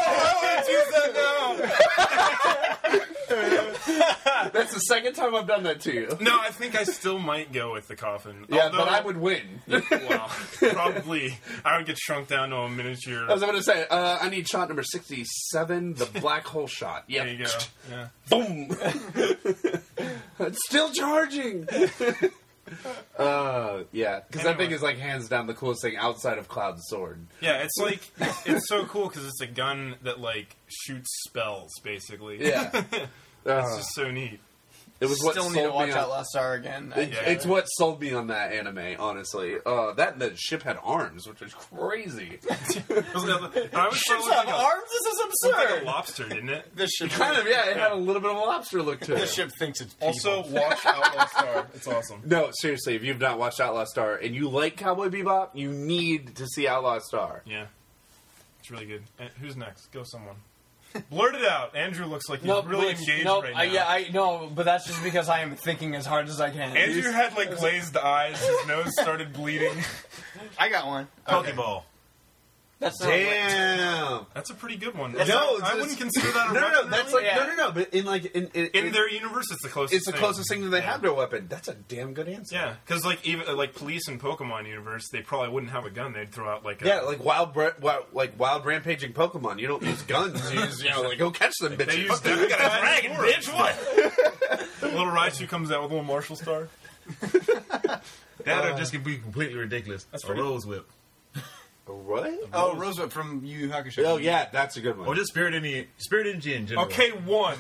I want to use that now! That's the second time I've done that to you. No, I think I still might go with the coffin. Yeah, Although- but I would win. Well, probably. I would get shrunk down to a miniature. I was going to say, uh, I need shot number sixty-seven, the black hole shot. Yeah. There you go. Yeah. Boom! It's still charging! uh, yeah, because that Anyway. thing is like hands down the coolest thing outside of Cloud's sword. Yeah, it's like it's so cool because it's a gun that like shoots spells, basically. Yeah. it's Uh, just so neat. it was what Still sold need to watch me on, Outlaw Star again. It, Yeah. It's what sold me on that anime, honestly. Uh, that and the ship had arms, which was crazy. It was, I was Ships like have a, arms. This is looked like absurd. a lobster, didn't it? This ship kind of, yeah, it had a little bit of a lobster look to The it. ship thinks it's people. Also, watch Outlaw Star. It's awesome. No, seriously, if you've not watched Outlaw Star and you like Cowboy Bebop, you need to see Outlaw Star. Yeah, it's really good. And who's next? Go someone. Blurt it out. Andrew looks like he's no, really but- engaged no, right now. I, yeah, I know, but that's just because I am thinking as hard as I can. Andrew had like glazed eyes. His nose started bleeding. I got one. Pokeball. That's not Damn. That's a pretty good one. No, Is that- it's I just- wouldn't consider that a No, no, no, weapon, that's really. like, Yeah. no, no, no, but in like, in, in, In in- their universe, it's the closest. it's the thing. closest thing that they Yeah. have to a weapon. That's a damn good answer. Yeah, because like even uh, like police in Pokemon universe, they probably wouldn't have a gun. They'd throw out like a, Yeah, like wild, bra- wild, like wild rampaging Pokemon. You don't use guns. You use, you know, like go catch them, bitches. they use Fuck you, that. got a dragon, bitch. What? Little Raichu comes out with a little Marshall star. That would just be completely ridiculous. That's a pretty- rose whip. What? Oh, Rosebud from Yu Yu Hakusho. Oh yeah, that's a good one. Or just Spirit Energy, Spirit Energy in general. Okay, one.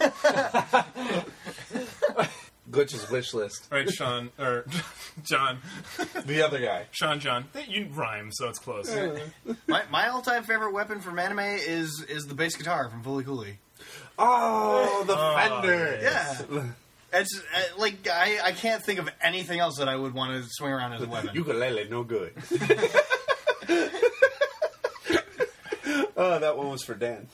Glitch's wish list. All right, Sean or John, The other guy. Sean, John. You rhyme, so it's close. My, my all-time favorite weapon from anime is is the bass guitar from Fooly Cooly. Oh, the Oh, Fender. Yeah. It's uh, like I, I can't think of anything else that I would want to swing around as a weapon. Ukulele, no good. Oh, that one was for Dan.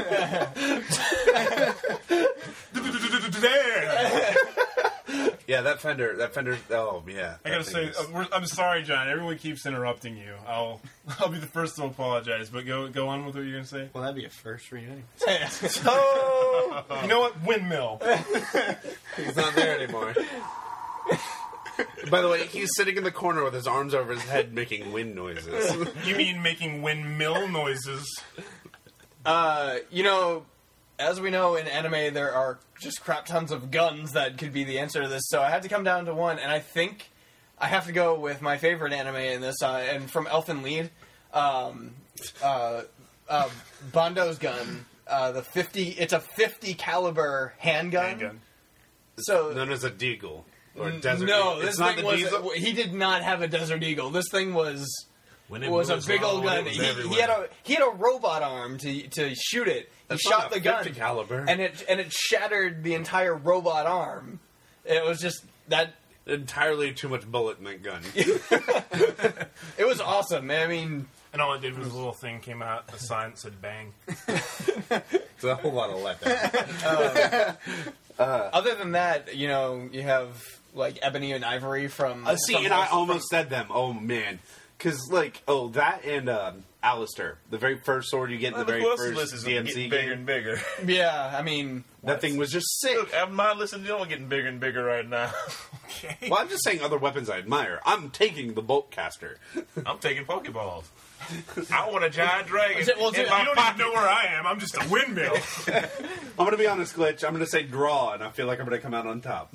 Yeah, that Fender, that Fender. Oh, yeah. I gotta say, uh, we're, I'm sorry, John. Everyone keeps interrupting you. I'll I'll be the first to apologize, but go go on with what you're gonna say. Well, that'd be a first for you anyway. oh, You know what? Windmill. he's not there anymore. By the way, he's sitting in the corner with his arms over his head, making wind noises. You mean making windmill noises? Uh, you know, as we know in anime, there are just crap tons of guns that could be the answer to this. So I had to come down to one, and I think I have to go with my favorite anime in this, uh, and from Elfen Lied, um, uh, uh, Bondo's gun. Uh, the fifty. It's a fifty caliber handgun. Handgun. So Known as a deagle. Or desert no, eagle. this It's not thing the was. diesel. He did not have a Desert Eagle. This thing was. When It was a moves big long, old gun. it was He, he everywhere. had a he had a robot arm to to shoot it. He That's shot not the a gun, fifty caliber. and it and it shattered the entire robot arm. It was just that. Entirely too much bullet in that gun. It was awesome, man. I mean, And all it did was a little thing came out, a sign that said bang. It's a whole lot of letdown. other than that, you know, you have like Ebony and Ivory from. Uh, see, from and I House- almost said them. Oh man, Because, like, oh, that and um, Alistair, the very first sword you get in Well, the very the list first is D M C getting game. bigger and bigger. Yeah, I mean, That thing was just sick. Look, I'm not listening to you. I'm getting bigger and bigger right now. Okay. Well, I'm just saying other weapons I admire. I'm taking the bolt caster. I'm taking Pokeballs. I want a giant dragon Is it- well, is in it- my You don't pocket. even know where I am. I'm just a windmill. I'm going to be honest, Glitch. I'm going to say draw, and I feel like I'm going to come out on top.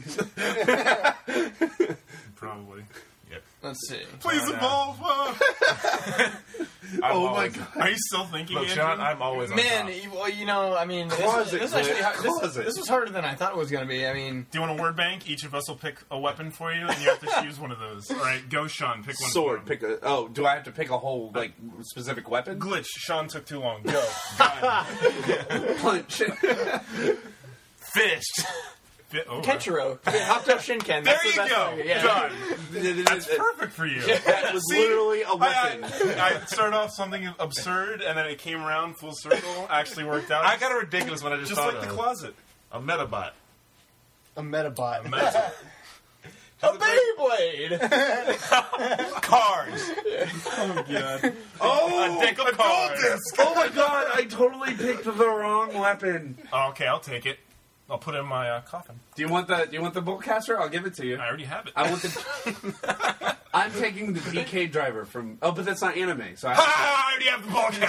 Probably. Yep. let's see. Please Oh, no. evolve. Whoa. I'm Oh, my always- God. Are you still thinking? Look, Andrew? Sean, I'm always on Man, top. you- well, you know, I mean, this, Closet, this, actually, Cliff, this, closet. this was harder than I thought it was going to be. I mean, Do you want a word bank? Each of us will pick a weapon for you, and you have to choose one of those. All right, go, Sean. Pick one. Sword. For him. Pick a. Oh, do I have to pick a whole like specific weapon? Glitch. Sean took too long. Go. Gun. Punch. Fist. Fi- oh, Kenshiro, Hakuto Shinken. There That's you the best go. way- yeah. Done. That's perfect for you. That was See? literally a weapon. I, I, I started off something absurd, and then it came around full circle. Actually worked out. I got a ridiculous one I just, just thought like the of. closet. A Metabot. A Metabot. Metal. A Beyblade! Cars. Oh, A deck of cards. oh my god! I totally picked the wrong weapon. Oh, okay, I'll take it. I'll put it in my uh, coffin. Do you want the? Do you want the bolt caster? I'll give it to you. I already have it. I want the. I'm taking the D K driver from. Oh, but that's not anime. So I. Ah, I already have the ball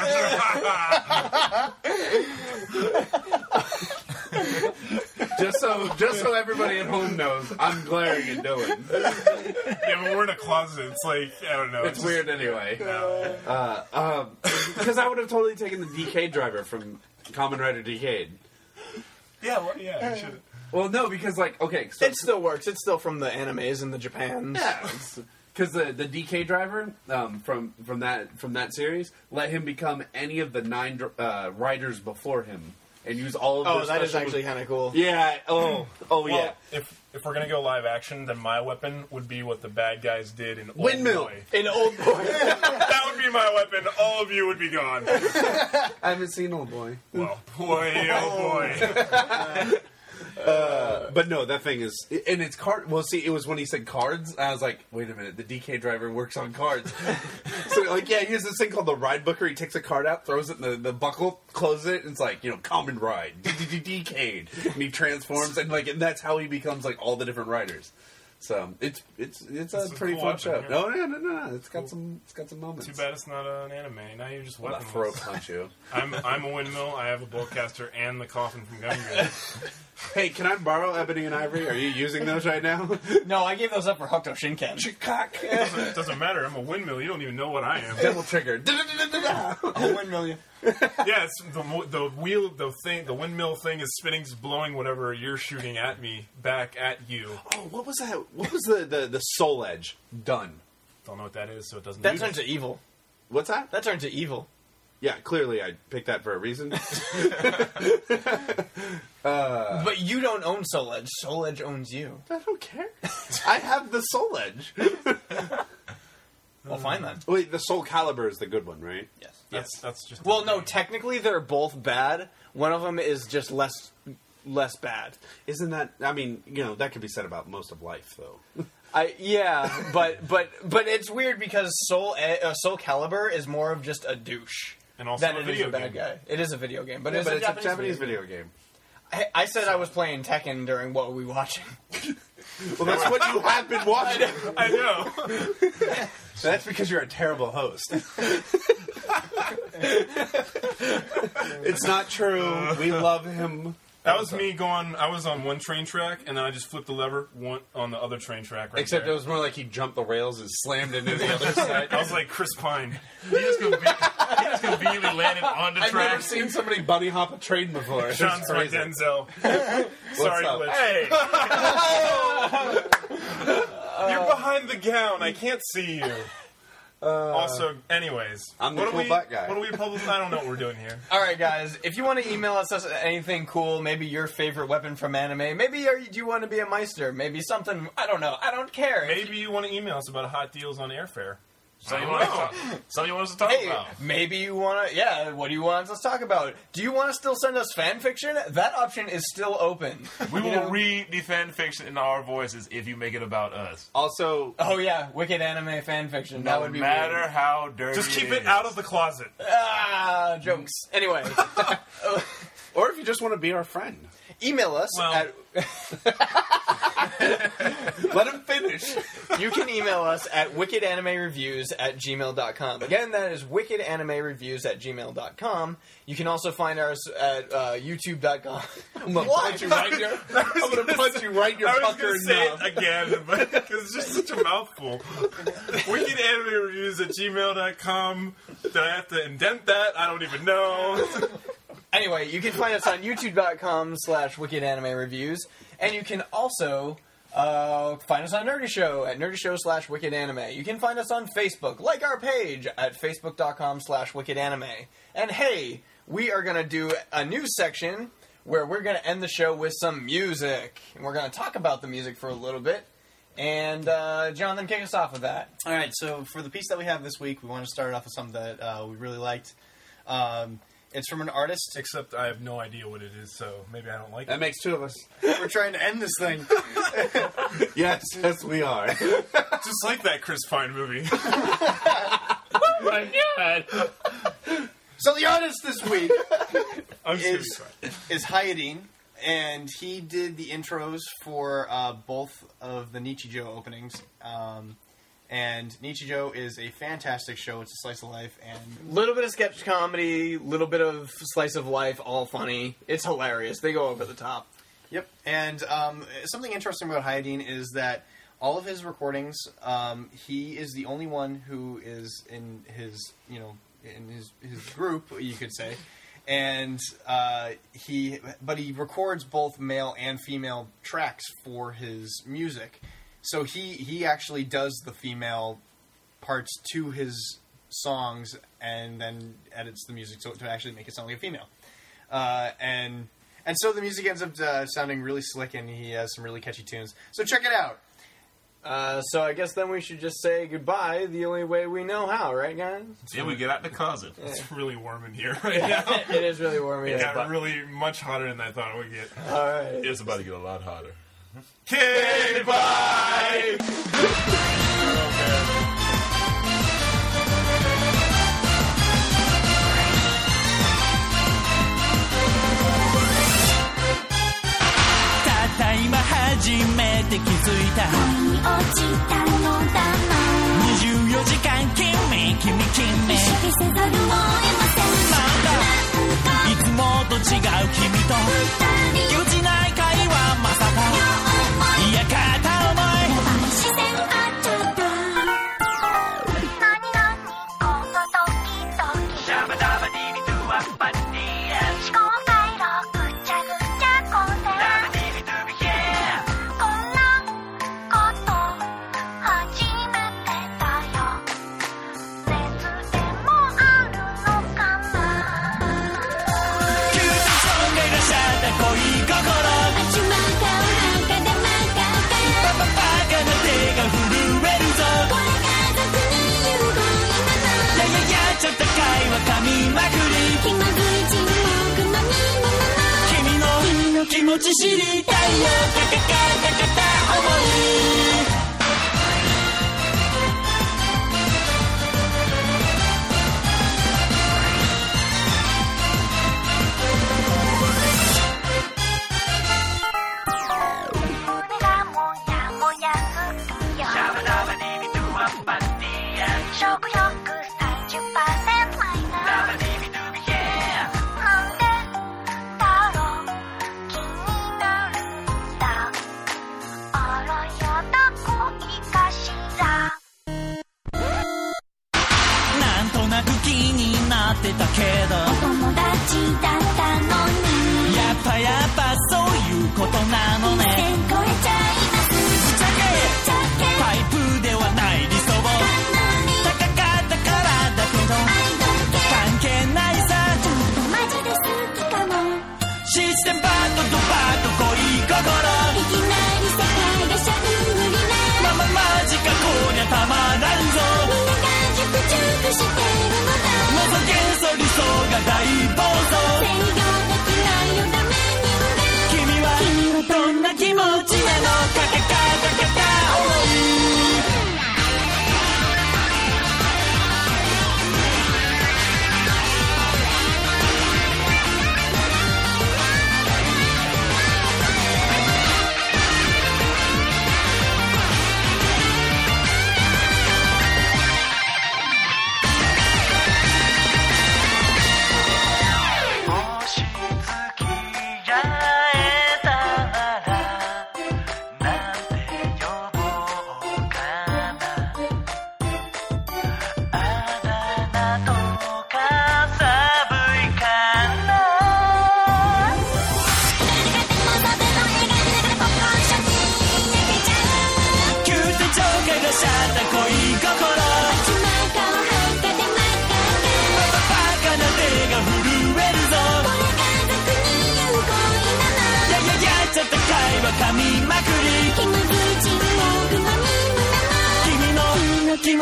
caster. Just so, just so everybody at home knows, I'm glaring at Dylan. Yeah, but we're in a closet. It's like, I don't know. It's just- weird anyway. No. Uh, um, because I would have totally taken the D K driver from Kamen Rider Decade. Yeah, well, yeah, you should. Well, no, because like, okay, so It still works. It's still from the animes and the Japans. yeah, because the the D K driver um, from from that from that series let him become any of the nine dr- uh, riders before him and use all of. Oh, their that is special- actually kind of cool. Yeah. Oh. Oh Well, yeah. if if we're gonna go live action, then my weapon would be what the bad guys did in Old Windmill. Boy. In Old Boy. That would be my weapon. All of you would be gone. I haven't seen Old Boy. Well, boy, oh boy. But no, that thing is, and it's card. Well, see, it was when he said cards. I was like, wait a minute, the D K driver works on cards. So, like, yeah, he has this thing called the ride booker. He takes a card out, throws it in the, the buckle, closes it, and it's like, you know, common ride, D K, and he transforms, and like, and that's how he becomes like all the different riders. So it's it's it's a It's a pretty cool fun weapon, show. yeah. No, no, no, no, no. It's got some it's got some moments. Too bad it's not an anime. Now you're just Well, weapon. that throat punch you. I'm I'm a windmill. I have a bowcaster and the coffin from Gunga. Hey, can I borrow Ebony and Ivory? Are you using those right now? No, I gave those up for Hakuto Shinken. Cock. It doesn't matter. I'm a windmill. You don't even know what I am. Devil trigger. Oh, one million. Yeah, it's the mo- the wheel, the thing, the windmill thing is spinning, just blowing whatever you're shooting at me back at you. Oh, what was that? What was the, the, the soul edge? Done. Don't know what that is, so it doesn't. That do turns that. to evil. What's that? That turns to evil. Yeah, clearly I picked that for a reason. But you don't own Soul Edge. Soul Edge owns you. I don't care. I have the soul edge. Well, fine then. Wait, the soul caliber is the good one, right? Yes. That's that's just. Well, no, technically they're both bad. One of them is just less less bad. Isn't that? I mean, you know, that could be said about most of life, though. I yeah, but but but it's weird because Soul E- uh, Soul Calibur is more of just a douche And also than a it is video a bad game. guy. It is a video game, but Yeah, it's, but a, it's Japanese a Japanese video. video game. I, I said I was playing Tekken during what were we watching? Well, that's what you have been watching. I know. That's because you're a terrible host. It's not true. We love him. That was me going. I was on one train track, and then I just flipped the lever one on the other train track. Right Except there. it was more like he jumped the rails and slammed into the other side. I was like Chris Pine. He just conven- he just conveniently landed on the I've never track. seen somebody bunny hop a train before. It's Sean's my crazy. Denzel. Sorry, up? Glitch. Hey! You're behind the gown. I can't see you. also, anyways, I'm the what cool do we, black guy. What do we publish? I don't know what we're doing here. All right, guys. If you want to email us anything cool, maybe your favorite weapon from anime, maybe are, do you want to be a Meister, maybe something I don't know. I don't care. Maybe you want to email us about hot deals on airfare. Something you I want don't us to- something you want us to talk Hey, about. maybe you want to. Yeah, what do you want us to talk about? Do you want to still send us fan fiction? That option is still open. We You will know? read the fan fiction in our voices if you make it about us. Also, Oh yeah, wicked anime fan fiction. That No would be matter weird. how dirty. Just keep it is. out of the closet. Ah, jokes. Anyway, or if you just want to be our friend, email us Well- at. let him finish. You can email us at wickedanimereviews at gmail dot com. Again, that is wickedanimereviews at gmail dot com. You can also find us at uh, youtube dot com. I'm gonna What? punch you right in your. I'm gonna punch you right in your I was pucker going to say knob. it again, but because it's just such a mouthful. Wicked Anime Reviews at gmail dot com. Did I have to indent that? I don't even know. Anyway, you can find us on youtube dot com slash wickedanimereviews. And you can also uh, find us on Nerdy Show at Nerdy Show slash Wicked Anime. You can find us on Facebook, like our page at facebook dot com slash Wicked Anime. And hey, we are going to do a new section where we're going to end the show with some music. And we're going to talk about the music for a little bit. And uh, Jonathan, kick us off with that. All right, so for the piece that we have this week, we want to start off with something that uh, we really liked. Um, it's from an artist. Except I have no idea what it is, so maybe I don't like That it. makes two of us. We're trying to end this thing. Yes, yes, we are. Just like that Chris Pine movie. My God. So the artist this week I'm just is kidding. is Hayadin, and he did the intros for uh, both of the Nichijou openings. Um, and Nichijou is a fantastic show. It's a slice of life, and Little bit of sketch comedy, little bit of slice of life, all funny. It's hilarious. They go over the top. Yep. And um, something interesting about Hayadin is that all of his recordings, um, he is the only one who is in his, you know, in his his group, you could say. And uh, he, but he records both male and female tracks for his music. So he he actually does the female parts to his songs, and then edits the music so to actually make it sound like a female. Uh, and and so the music ends up uh, sounding really slick, and he has some really catchy tunes. So check it out. Uh, so I guess then we should just say goodbye the only way we know how, right, guys? Then we get out the closet. It's really warm in here right now. It is really warm It here. got really much hotter than I thought it would get. All right. It's about to get a lot hotter. Okay, bye! たった今初めて気づいた落ちたのだなにじゅうよじかん君君君意識せざるを得ませんなんだいつもと違う君とぎこちない会話まさかいや片思い自然あっちゃった何々この時々 シャバダバディビドゥワッパディエ思考回路ぐちゃぐちゃ混戦ダバディビドゥビヘこんなこと初めてだよ別でもあるのかな急にそんがいらっしゃった恋心始まったお腹で曲がってパパパカな手が震えるぞこれが俗に言う恋なやややちょっと会話噛みまくり気まずい沈黙のみのまま君の気持ち知りたいよカカカカカカ思い胸がもやもやするよシャバダバディビドゥワッパディエ食欲さんじゅっパーセントマイナダバスディビドゥビヘなんでだろう気になるんだあらやだ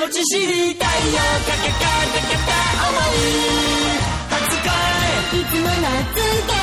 ち知りたいよかけかけか思い初恋いつも懐け